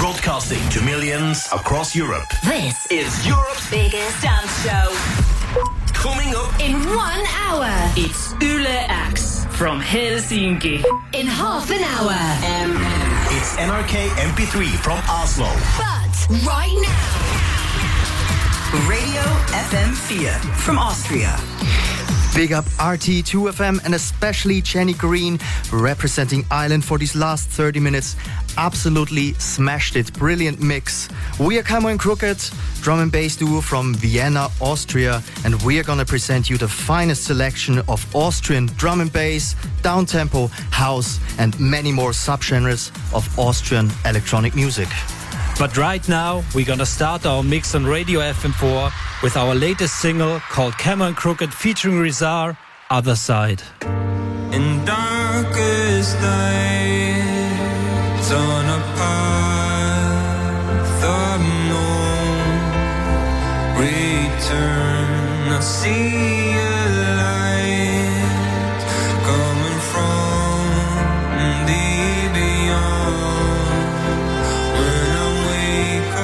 broadcasting to millions across Europe. This is Europe's biggest dance show. Coming up in 1 hour. It's Yle X from Helsinki. In half an hour. It's NRK MP3 from Oslo. But right now. Radio FM 4 from Austria. Big up RT2FM and especially Jenny Green representing Ireland for these last 30 minutes. Absolutely smashed it. Brilliant mix. We are Camo and Crooked, drum and bass duo from Vienna, Austria, and we are gonna present you the finest selection of Austrian drum and bass, downtempo, house, and many more subgenres of Austrian electronic music. But right now, we're gonna start our mix on Radio FM4 with our latest single called Camo and Crooked featuring Rizar, Other Side. In darkest nights on a path unknown, return, I see a light coming from the beyond. When I wake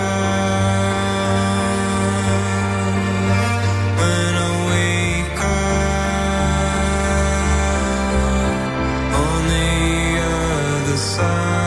up on the other side.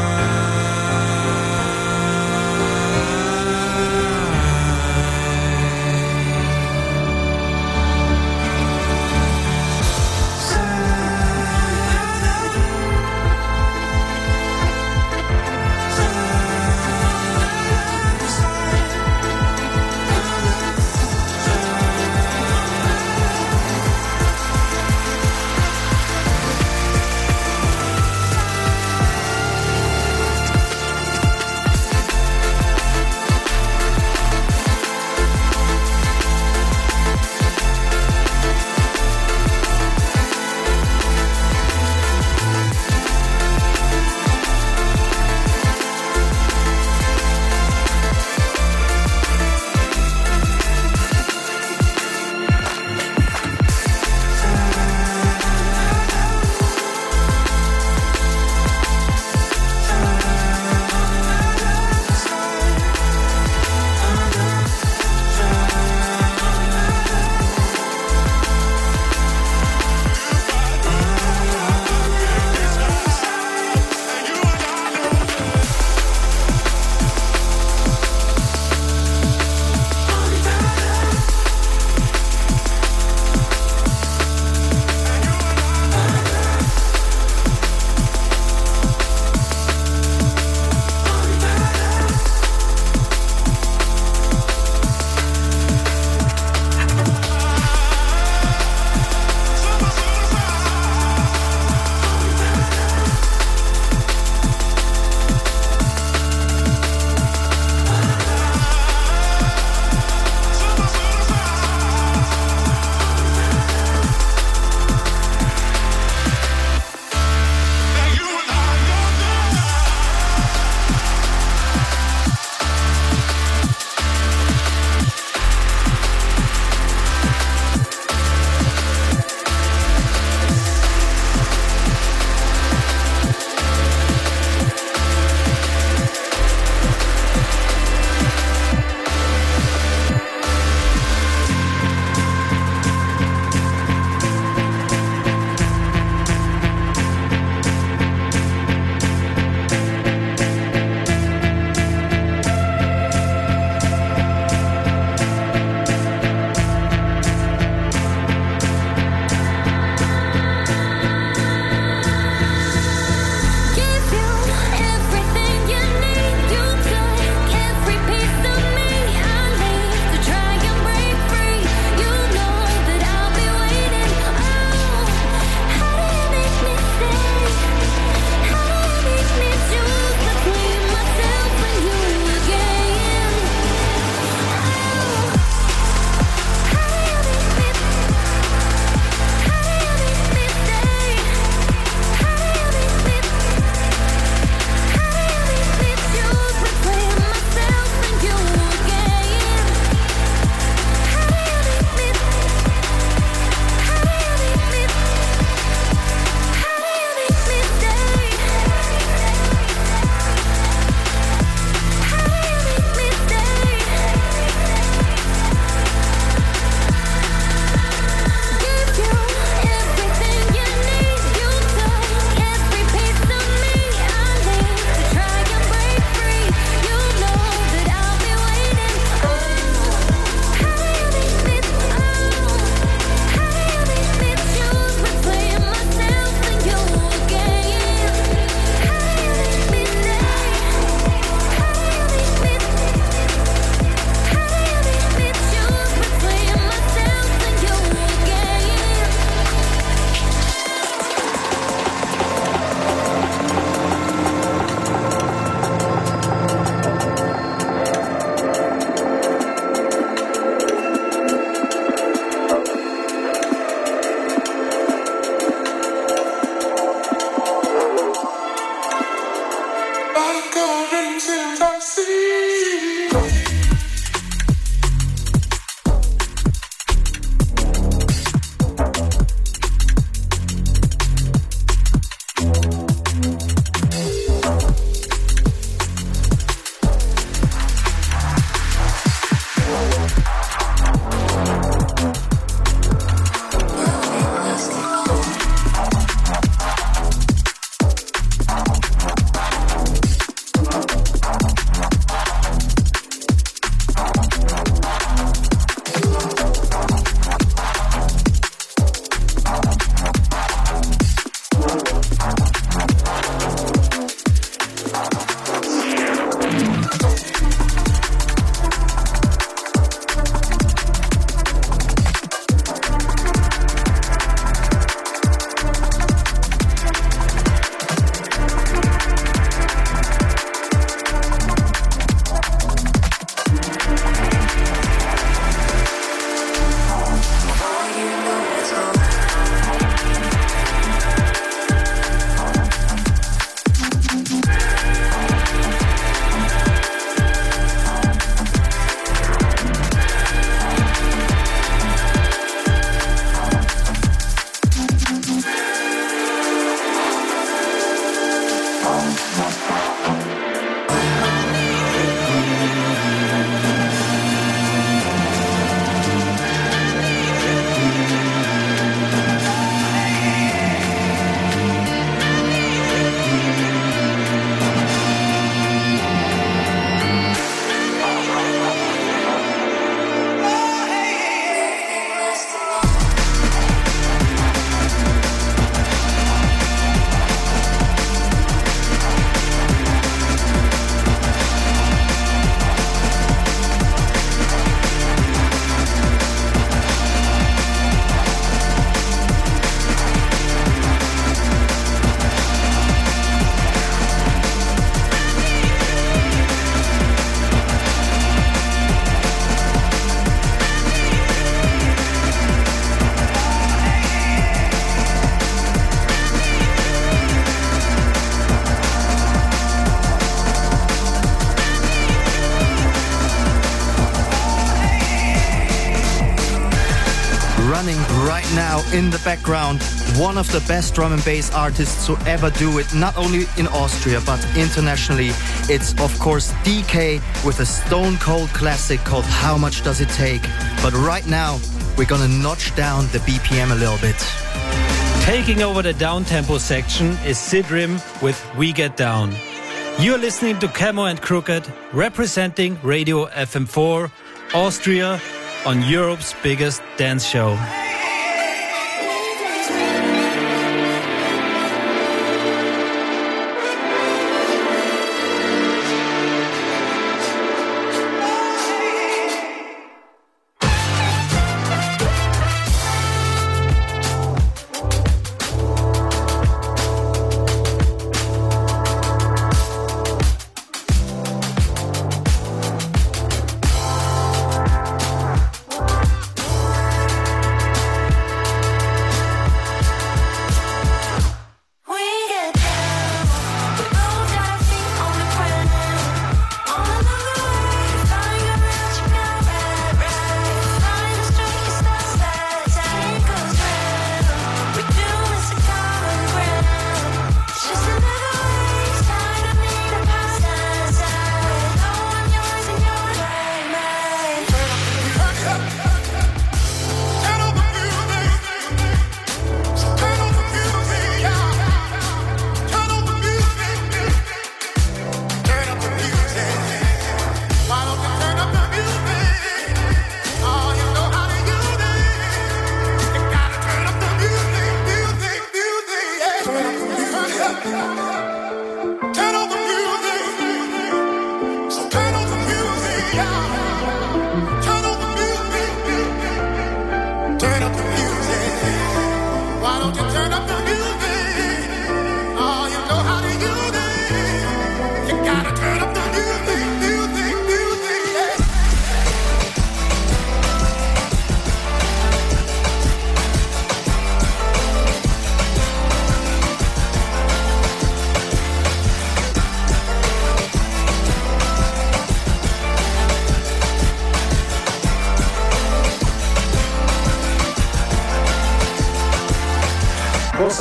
Right now in the background, one of the best drum and bass artists to ever do it, not only in Austria but internationally. It's of course DK with a stone cold classic called How Much Does It Take? But right now we're gonna notch down the BPM a little bit. Taking over the down-tempo section is Sidrim with We Get Down. You're listening to Camo and Crooked, representing Radio FM4, Austria, on Europe's biggest dance show.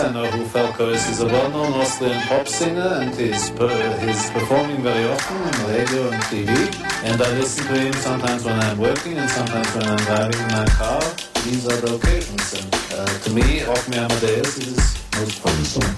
I know who Falco is. He's a well-known Austrian pop singer, and he's performing very often on radio and TV. And I listen to him sometimes when I'm working and sometimes when I'm driving in my car. These are the occasions. And to me, Rock Me Amadeus is his most fun song.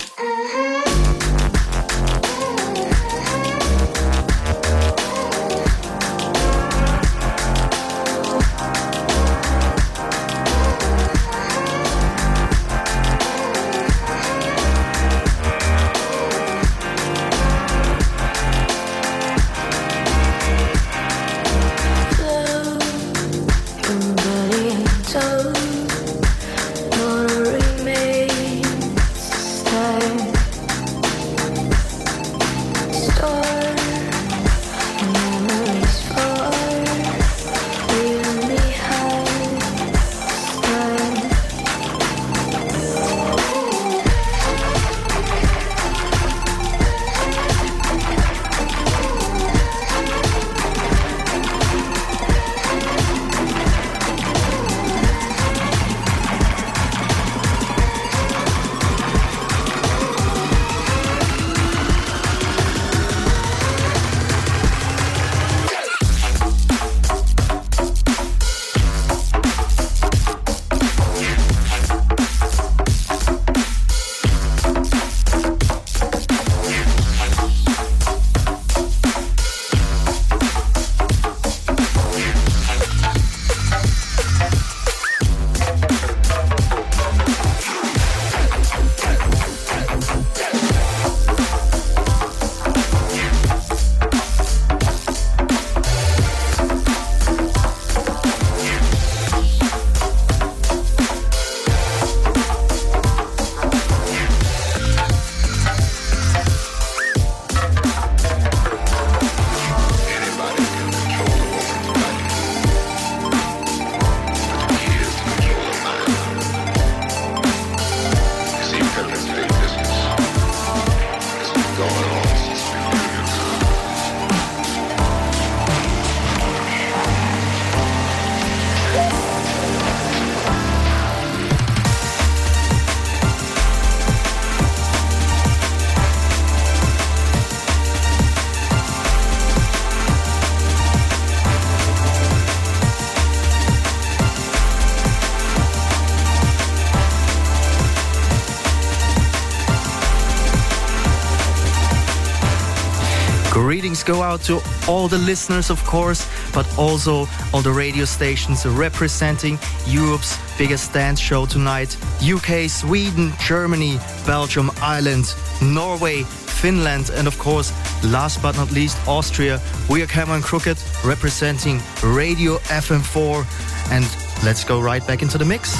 Greetings go out to all the listeners, of course, but also all the radio stations representing Europe's biggest dance show tonight. UK, Sweden, Germany, Belgium, Ireland, Norway, Finland, and of course, last but not least, Austria. We are Cameron Crooked representing Radio FM4, and let's go right back into the mix.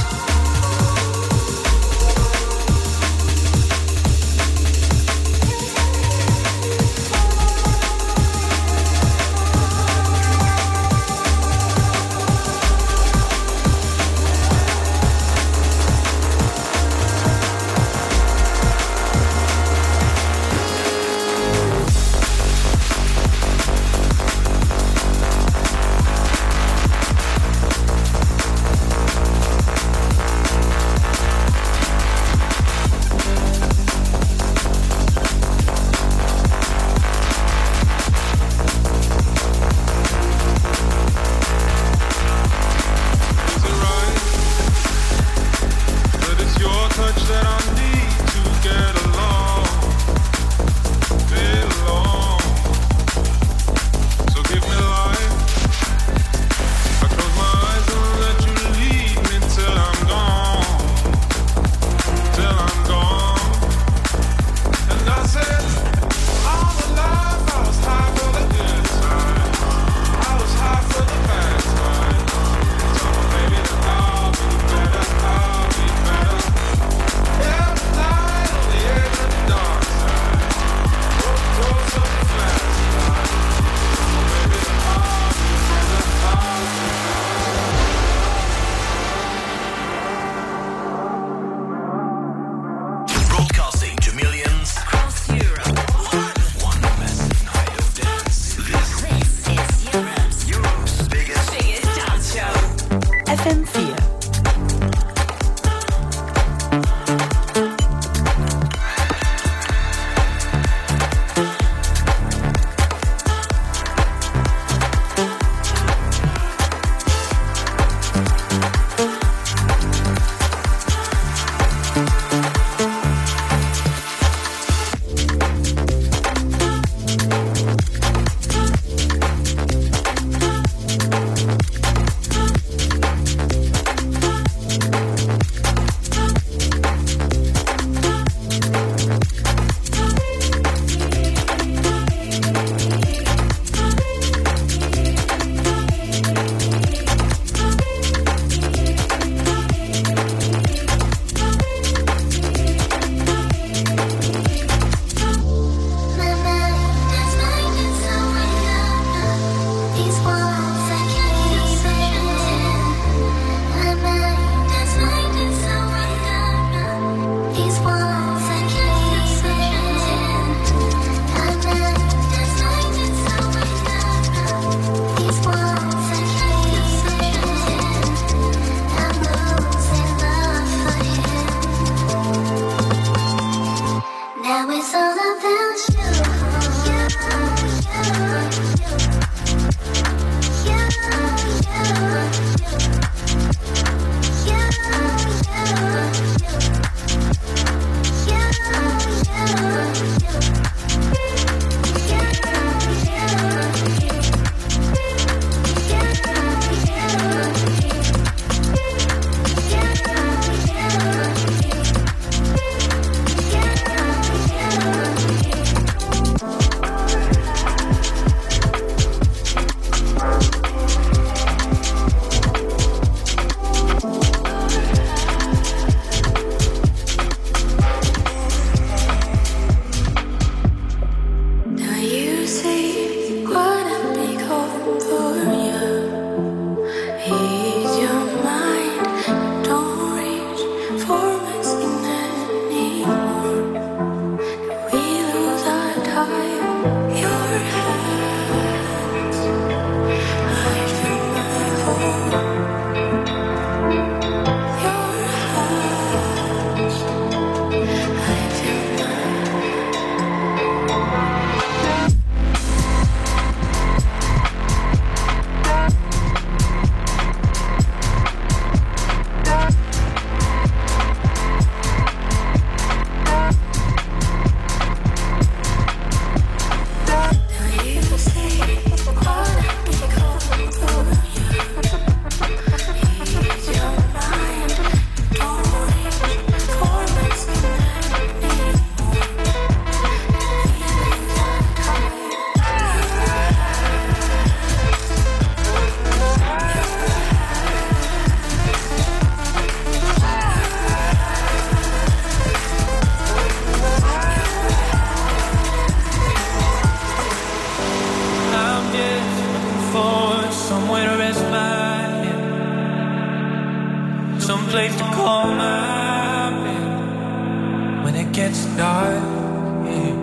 home I've been when it gets dark. Yeah.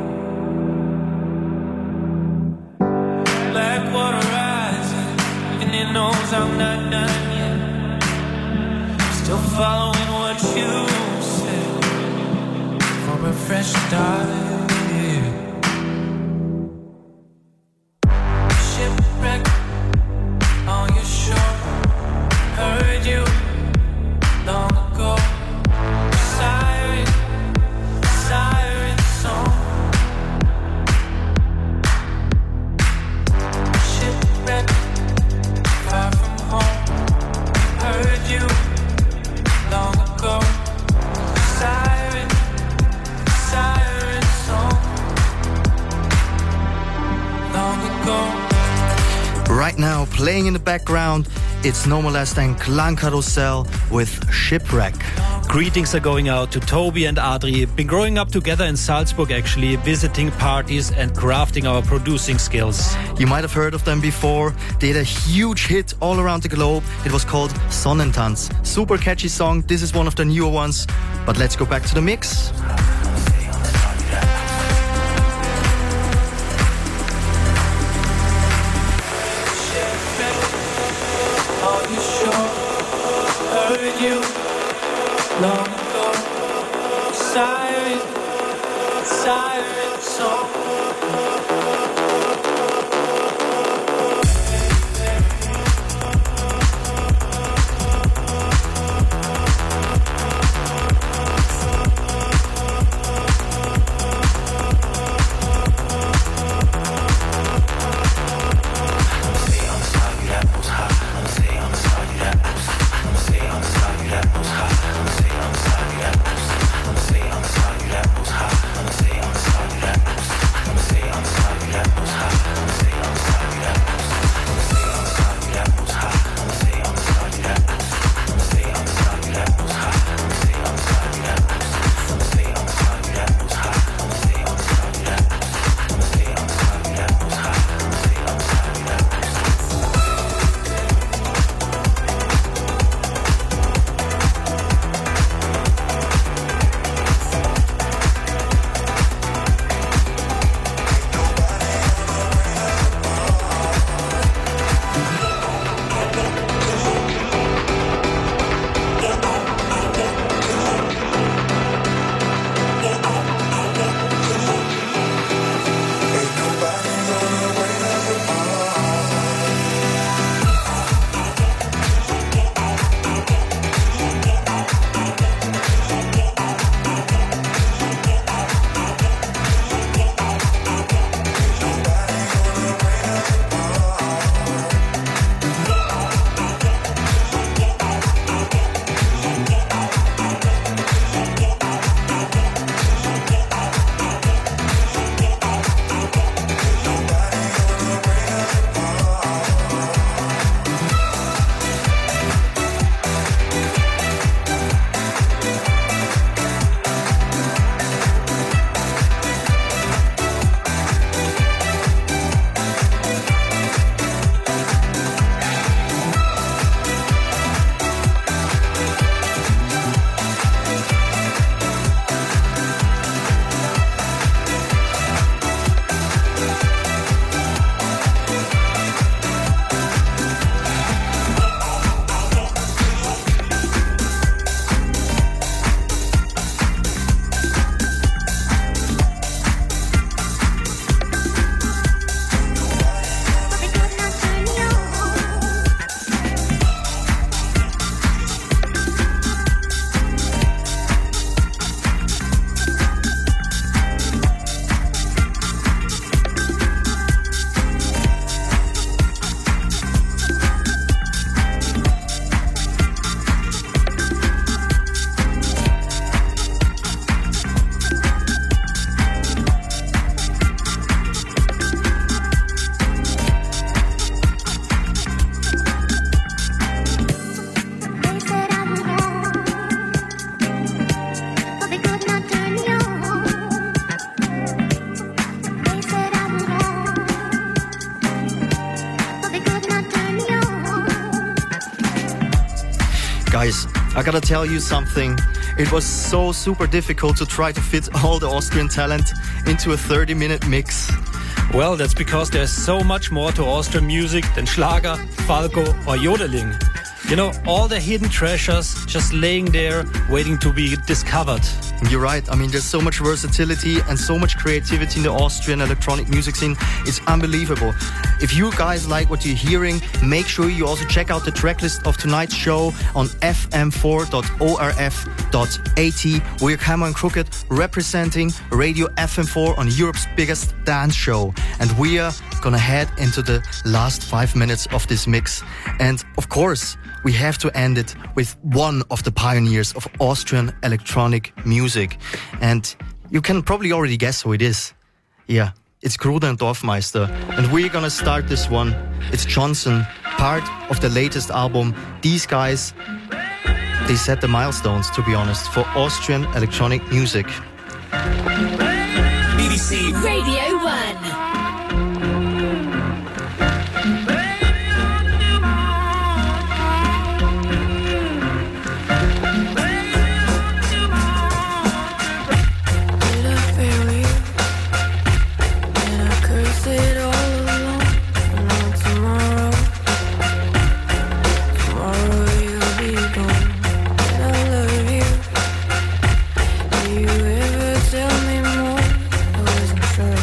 Blackwater rising, and it knows I'm not done yet. Still following what you said for a fresh start. Yeah. Shipwreck on your shore. Heard you long ago. Siren, siren song. Shipwreck, far from home. Heard you long ago. Siren, siren song. Long ago. Right now, playing in the background, it's no more less than Klangkarussell with Shipwreck. Greetings are going out to Toby and Adri. Been growing up together in Salzburg actually, visiting parties and crafting our producing skills. You might have heard of them before. They had a huge hit all around the globe. It was called Sonnentanz. Super catchy song. This is one of the newer ones. But let's go back to the mix. On your shore, heard you long ago. Siren, siren song. Guys, I gotta tell you something. It was so super difficult to try to fit all the Austrian talent into a 30-minute mix. Well, that's because there's so much more to Austrian music than Schlager, Falco or yodeling. You know, all the hidden treasures just laying there waiting to be discovered. You're right. I mean, there's so much versatility and so much creativity in the Austrian electronic music scene. It's unbelievable. If you guys like what you're hearing, make sure you also check out the tracklist of tonight's show on fm4.orf.at. We're Camo and Crooked representing Radio FM4 on Europe's biggest dance show. And we are gonna head into the last 5 minutes of this mix. And of course, we have to end it with one of the pioneers of Austrian electronic music. And you can probably already guess who it is. Yeah, it's Gruder and Dorfmeister. And we're gonna start this one. It's Johnson, part of the latest album. These guys, they set the milestones, to be honest, for Austrian electronic music. BBC Radio 1. Tell me more, I wasn't sure.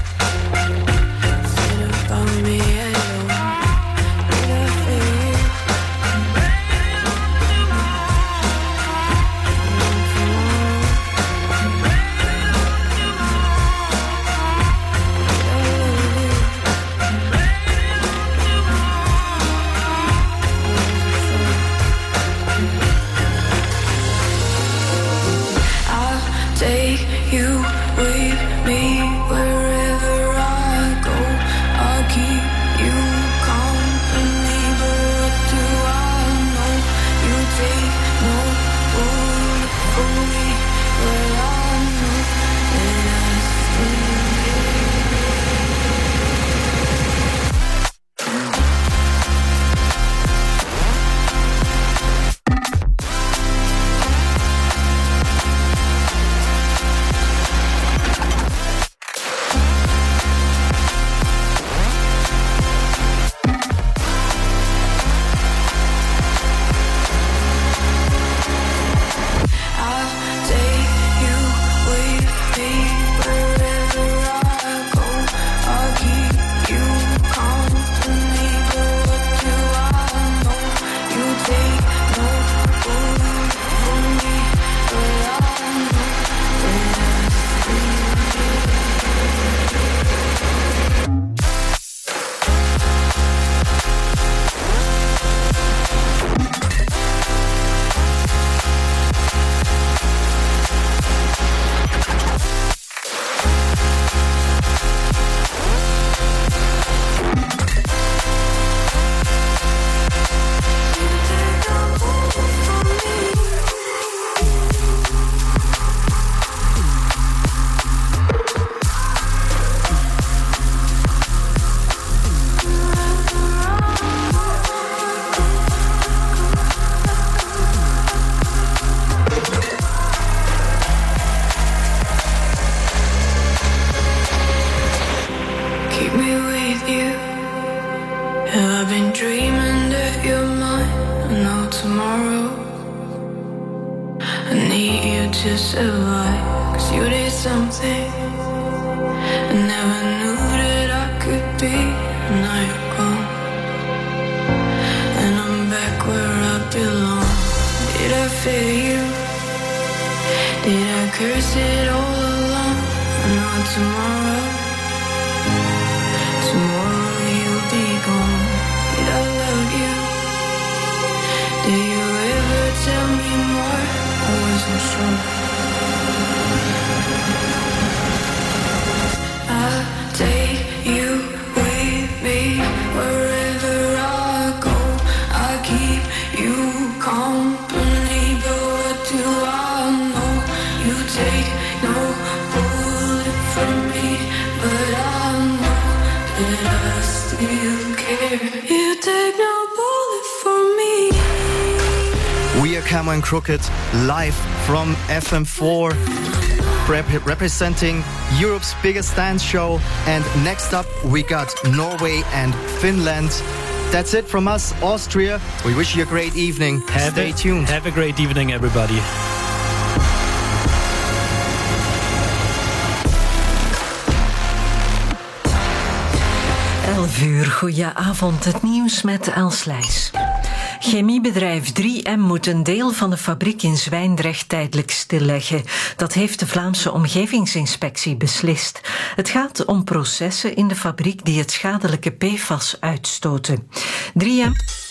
to survive, 'cause you did something I never knew that I could be. And now you're gone, and I'm back where I belong. Did I fail you? Did I curse it all along? I know tomorrow you'll be gone. Did I love you? Did you ever tell me more? I wasn't sure. I'll take you with me wherever I go. I'll keep you company, but what do I know? You take no bullet from me, but I know that I still care. You take no bullet from me. We are Camo and Crooked, live from FM4, representing Europe's biggest dance show. And next up, we got Norway and Finland. That's it from us, Austria. We wish you a great evening. Stay tuned. Have a great evening, everybody. 11 uur, goedenavond. Het nieuws met Els Leijs. Chemiebedrijf 3M moet een deel van de fabriek in Zwijndrecht tijdelijk stilleggen. Dat heeft de Vlaamse Omgevingsinspectie beslist. Het gaat om processen in de fabriek die het schadelijke PFAS uitstoten. 3M...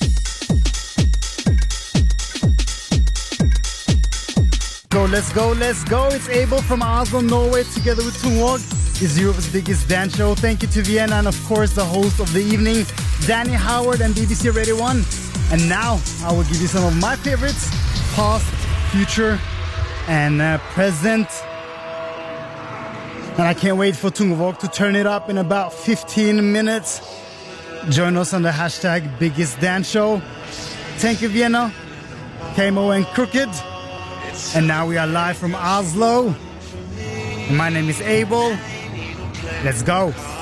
Let's go. It's Abel from Oslo, Norway, together with Tungvåg. It's Europe's biggest dance show. Thank you to Vienna and, of course, the host of the evening, Danny Howard and BBC Radio 1. And now I will give you some of my favorites, past, future, and present. And I can't wait for Tungvåg to turn it up in about 15 minutes. Join us on the hashtag Biggest Dance Show. Thank you, Vienna, Camo and Crooked. And now we are live from Oslo. And my name is Abel. Let's go.